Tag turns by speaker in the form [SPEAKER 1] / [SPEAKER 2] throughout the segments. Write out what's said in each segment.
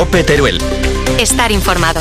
[SPEAKER 1] COPE Teruel.
[SPEAKER 2] Estar informado.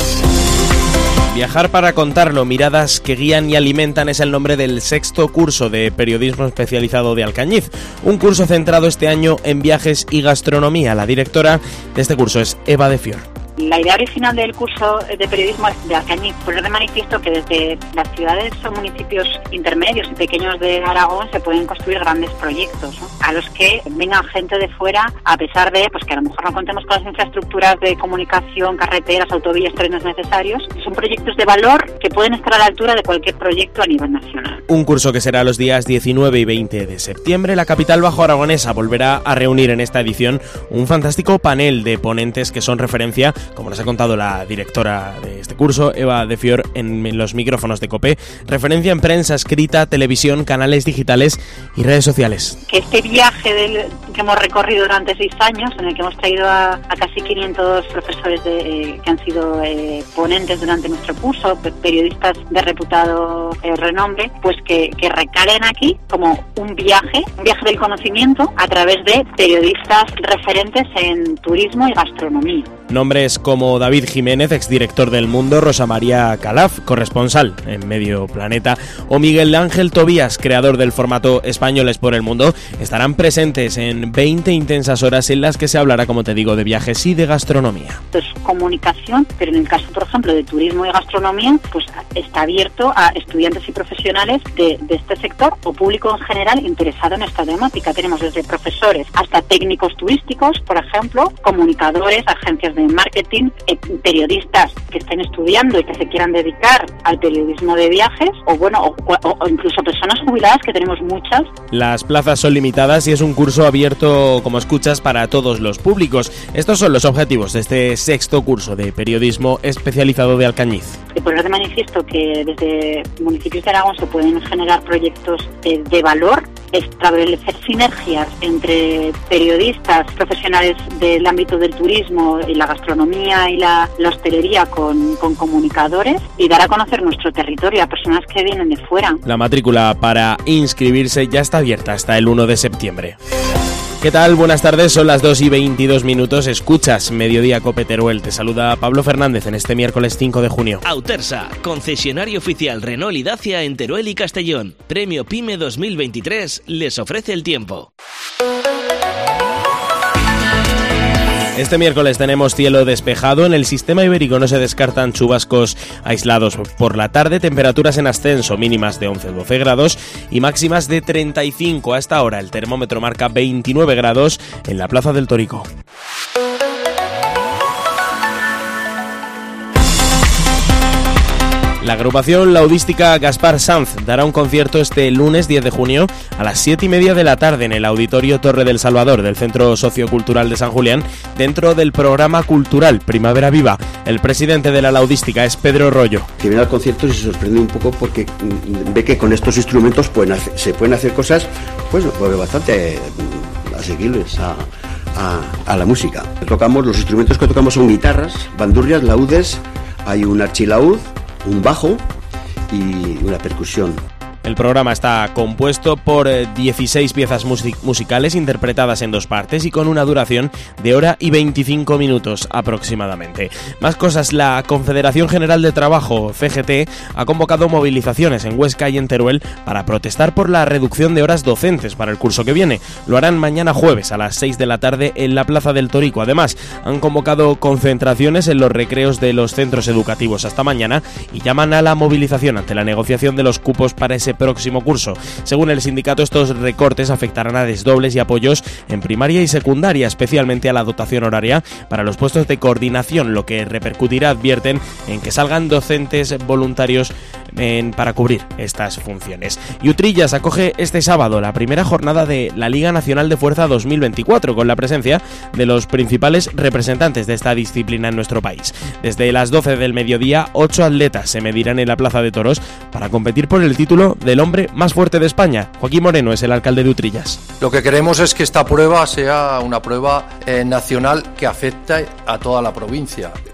[SPEAKER 3] Viajar para contarlo, miradas que guían y alimentan es el nombre del 6º curso de periodismo especializado de Alcañiz. Un curso centrado este año en viajes y gastronomía. La directora de este curso es Eva de Fior.
[SPEAKER 4] La idea original del curso de periodismo de Alcañiz, poner de manifiesto que desde las ciudades o municipios intermedios y pequeños de Aragón se pueden construir grandes proyectos, ¿no? A los que vengan gente de fuera, a pesar de que a lo mejor no contemos con las infraestructuras de comunicación, carreteras, autovías, trenes necesarios. Son proyectos de valor que pueden estar a la altura de cualquier proyecto a nivel nacional.
[SPEAKER 3] Un curso que será los días 19 y 20 de septiembre. La capital bajoaragonesa volverá a reunir en esta edición un fantástico panel de ponentes que son referencia, como nos ha contado la directora de este curso, Eva de Fior, en los micrófonos de COPE, referencia en prensa escrita, televisión, canales digitales y redes sociales.
[SPEAKER 4] Que este viaje que hemos recorrido durante 6 años, en el que hemos traído a casi 500 profesores que han sido ponentes durante nuestro curso, periodistas de reputado renombre, pues que recalen aquí como un viaje del conocimiento a través de periodistas referentes en turismo y gastronomía.
[SPEAKER 3] Nombres como David Jiménez, exdirector del Mundo, Rosa María Calaf, corresponsal en Medio Planeta, o Miguel Ángel Tobías, creador del formato Españoles por el Mundo, estarán presentes en 20 intensas horas en las que se hablará, como te digo, de viajes y de gastronomía.
[SPEAKER 4] Es comunicación, pero en el caso, por ejemplo, de turismo y gastronomía, pues está abierto a estudiantes y profesionales de este sector o público en general interesado en esta temática. Tenemos desde profesores hasta técnicos turísticos, por ejemplo, comunicadores, agencias de marketing, periodistas que estén estudiando y que se quieran dedicar al periodismo de viajes, o incluso personas jubiladas, que tenemos muchas.
[SPEAKER 3] Las plazas son limitadas y es un curso abierto, como escuchas, para todos los públicos. Estos son los objetivos de este 6º curso de periodismo especializado de Alcañiz.
[SPEAKER 4] De poner de manifiesto que desde municipios de Aragón se pueden generar proyectos de valor, establecer sinergias entre periodistas, profesionales del ámbito del turismo y la gastronomía y la hostelería con comunicadores, y dar a conocer nuestro territorio a personas que vienen de fuera.
[SPEAKER 3] La matrícula para inscribirse ya está abierta hasta el 1 de septiembre. ¿Qué tal? Buenas tardes, son las 2:22. Escuchas Mediodía COPE Teruel. Te saluda Pablo Fernández en este miércoles 5 de junio.
[SPEAKER 5] Autersa, concesionario oficial Renault y Dacia en Teruel y Castellón. Premio PYME 2023 les ofrece el tiempo.
[SPEAKER 3] Este miércoles tenemos cielo despejado. En el sistema ibérico no se descartan chubascos aislados por la tarde. Temperaturas en ascenso, mínimas de 11-12 grados y máximas de 35. A esta hora el termómetro marca 29 grados en la Plaza del Torico. La agrupación laudística Gaspar Sanz dará un concierto este lunes 10 de junio a las 7:30 de la tarde en el Auditorio Torre del Salvador del Centro Sociocultural de San Julián, dentro del programa cultural Primavera Viva. El presidente de la laudística es Pedro Rollo.
[SPEAKER 6] Que viene al concierto y se sorprende un poco porque ve que con estos instrumentos se pueden hacer cosas pues bastante asequibles a la música. Los instrumentos que tocamos son guitarras, bandurrias, laúdes, hay un archilaúd, un bajo y una percusión.
[SPEAKER 3] El programa está compuesto por 16 piezas musicales interpretadas en 2 partes y con una duración de 1 hora y 25 minutos aproximadamente. Más cosas, la Confederación General de Trabajo, CGT, ha convocado movilizaciones en Huesca y en Teruel para protestar por la reducción de horas docentes para el curso que viene. Lo harán mañana jueves a las 6 de la tarde en la Plaza del Torico. Además, han convocado concentraciones en los recreos de los centros educativos hasta mañana y llaman a la movilización ante la negociación de los cupos para ese próximo curso. Según el sindicato, estos recortes afectarán a desdobles y apoyos en primaria y secundaria, especialmente a la dotación horaria para los puestos de coordinación, lo que repercutirá, advierten, en que salgan docentes voluntarios para cubrir estas funciones. Y Utrillas acoge este sábado la primera jornada de la Liga Nacional de Fuerza 2024, con la presencia de los principales representantes de esta disciplina en nuestro país. Desde las 12 del mediodía, 8 atletas se medirán en la Plaza de Toros para competir por el título del hombre más fuerte de España. Joaquín Moreno es el alcalde de Utrillas.
[SPEAKER 7] Lo que queremos es que esta prueba sea una prueba nacional que afecte a toda la provincia.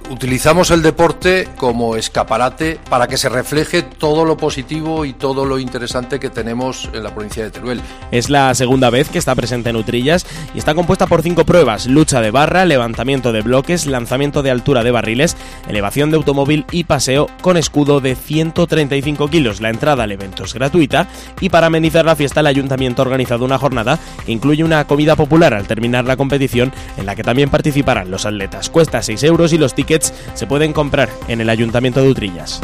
[SPEAKER 1] Utilizamos el deporte como escaparate para que se refleje todo lo positivo y todo lo interesante que tenemos en la provincia de Teruel.
[SPEAKER 3] Es la segunda vez que está presente en Utrillas y está compuesta por 5 pruebas: lucha de barra, levantamiento de bloques, lanzamiento de altura de barriles, elevación de automóvil y paseo con escudo de 135 kilos. La entrada al evento es gratuita y para amenizar la fiesta el ayuntamiento ha organizado una jornada que incluye una comida popular al terminar la competición, en la que también participarán los atletas. Cuesta 6 euros y los tickets se pueden comprar en el Ayuntamiento de Utrillas.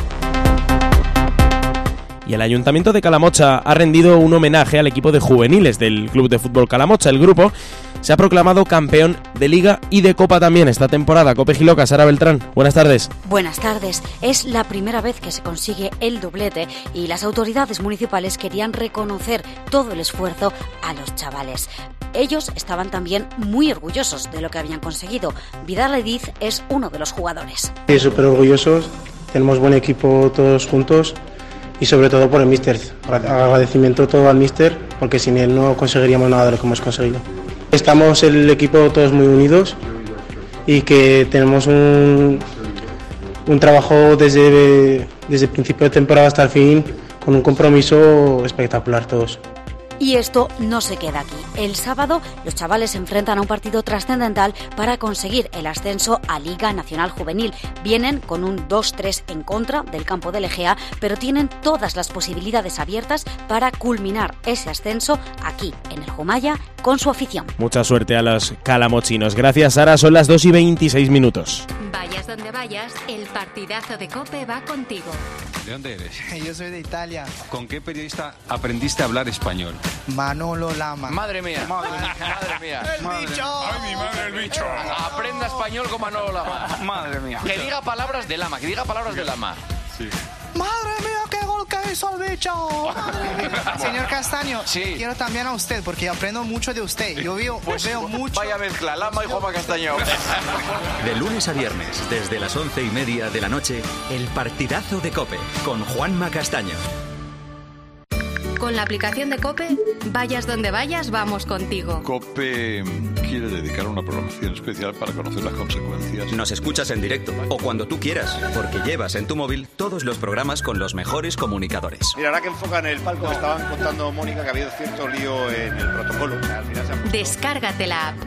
[SPEAKER 3] Y el Ayuntamiento de Calamocha ha rendido un homenaje al equipo de juveniles del Club de Fútbol Calamocha. El grupo se ha proclamado campeón de Liga y de Copa también esta temporada. Cope Giloca, Sara Beltrán, buenas tardes.
[SPEAKER 2] Buenas tardes. Es la primera vez que se consigue el doblete y las autoridades municipales querían reconocer todo el esfuerzo a los chavales. Ellos estaban también muy orgullosos de lo que habían conseguido. Vidal Ediz es uno de los jugadores.
[SPEAKER 7] Sí, súper orgullosos, tenemos buen equipo todos juntos y sobre todo por el míster. Agradecimiento todo al míster, porque sin él no conseguiríamos nada de lo que hemos conseguido. Estamos el equipo todos muy unidos y que tenemos un trabajo desde el principio de temporada hasta el fin, con un compromiso espectacular todos.
[SPEAKER 2] Y esto no se queda aquí. El sábado los chavales se enfrentan a un partido trascendental para conseguir el ascenso a Liga Nacional Juvenil. Vienen con un 2-3 en contra del campo del Egea, pero tienen todas las posibilidades abiertas para culminar ese ascenso aquí, en el Jumaya, con su afición.
[SPEAKER 3] Mucha suerte a los calamochinos. Gracias, Sara. Son las 2:26.
[SPEAKER 8] Vayas donde vayas, el partidazo de COPE va contigo.
[SPEAKER 9] ¿De dónde eres?
[SPEAKER 10] Yo soy de Italia.
[SPEAKER 9] ¿Con qué periodista aprendiste a hablar español?
[SPEAKER 10] Manolo Lama.
[SPEAKER 11] Madre mía. Madre mía.
[SPEAKER 10] ¡El bicho!
[SPEAKER 11] ¡Ay, mi madre, el bicho! Aprenda español con Manolo Lama.
[SPEAKER 9] Madre mía.
[SPEAKER 11] Que diga palabras de Lama,
[SPEAKER 9] Sí.
[SPEAKER 10] ¡Madre mía, qué gol que hizo el bicho! Señor Castaño,
[SPEAKER 11] sí.
[SPEAKER 10] Quiero también a usted, porque aprendo mucho de usted. Yo veo mucho.
[SPEAKER 11] Vaya mezcla, Lama y Juanma Castaño.
[SPEAKER 12] De lunes a viernes, desde las 11:30 de la noche, el partidazo de COPE, con Juanma Castaño.
[SPEAKER 8] Con la aplicación de COPE, vayas donde vayas, vamos contigo.
[SPEAKER 9] COPE quiere dedicar una programación especial para conocer las consecuencias.
[SPEAKER 12] Nos escuchas en directo o cuando tú quieras, porque llevas en tu móvil todos los programas con los mejores comunicadores.
[SPEAKER 13] Mira, ahora que enfocan el palco, me estaban contando, Mónica, que ha habido cierto lío en el protocolo. Al final
[SPEAKER 8] Descárgate la app.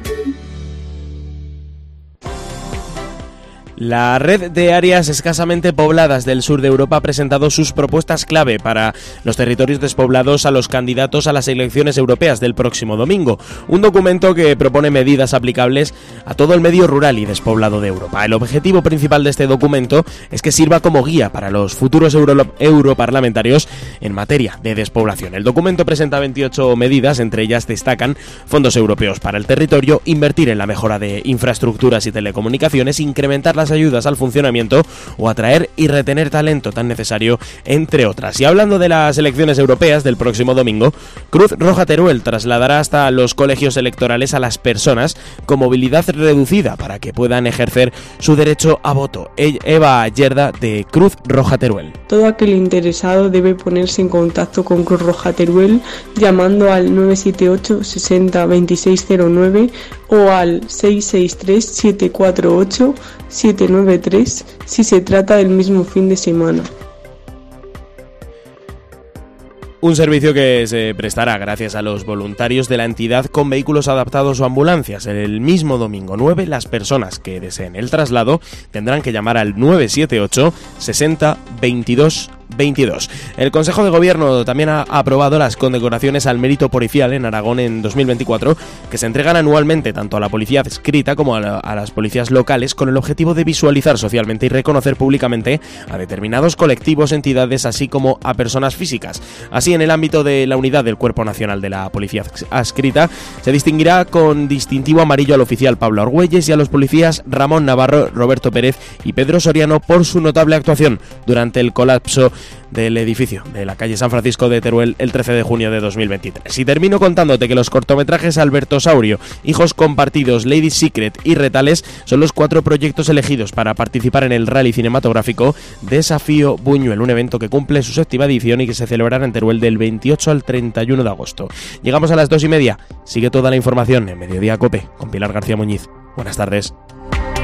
[SPEAKER 3] La red de áreas escasamente pobladas del sur de Europa ha presentado sus propuestas clave para los territorios despoblados a los candidatos a las elecciones europeas del próximo domingo. Un documento que propone medidas aplicables a todo el medio rural y despoblado de Europa. El objetivo principal de este documento es que sirva como guía para los futuros europarlamentarios en materia de despoblación. El documento presenta 28 medidas, entre ellas destacan fondos europeos para el territorio, invertir en la mejora de infraestructuras y telecomunicaciones, incrementar las ayudas al funcionamiento o atraer y retener talento tan necesario, entre otras. Y hablando de las elecciones europeas del próximo domingo, Cruz Roja Teruel trasladará hasta los colegios electorales a las personas con movilidad reducida para que puedan ejercer su derecho a voto. Eva Yerda, de Cruz Roja Teruel.
[SPEAKER 14] Todo aquel interesado debe ponerse en contacto con Cruz Roja Teruel llamando al 978 60 2609 o al 663 748 793 si se trata del mismo fin de semana.
[SPEAKER 3] Un servicio que se prestará gracias a los voluntarios de la entidad con vehículos adaptados o ambulancias. El mismo domingo 9, las personas que deseen el traslado tendrán que llamar al 978 60 22 22. El Consejo de Gobierno también ha aprobado las condecoraciones al mérito policial en Aragón en 2024, que se entregan anualmente tanto a la policía adscrita como a las policías locales, con el objetivo de visualizar socialmente y reconocer públicamente a determinados colectivos, entidades, así como a personas físicas. Así, en el ámbito de la unidad del Cuerpo Nacional de la Policía Adscrita, se distinguirá con distintivo amarillo al oficial Pablo Argüelles y a los policías Ramón Navarro, Roberto Pérez y Pedro Soriano por su notable actuación durante el colapso del edificio de la calle San Francisco de Teruel el 13 de junio de 2023. Y termino contándote que los cortometrajes Alberto Saurio, Hijos Compartidos, Lady Secret y Retales son los 4 proyectos elegidos para participar en el rally cinematográfico Desafío Buñuel, un evento que cumple su 7ª edición y que se celebrará en Teruel del 28 al 31 de agosto. Llegamos a las 2:30. Sigue toda la información en Mediodía COPE con Pilar García Muñiz. Buenas tardes.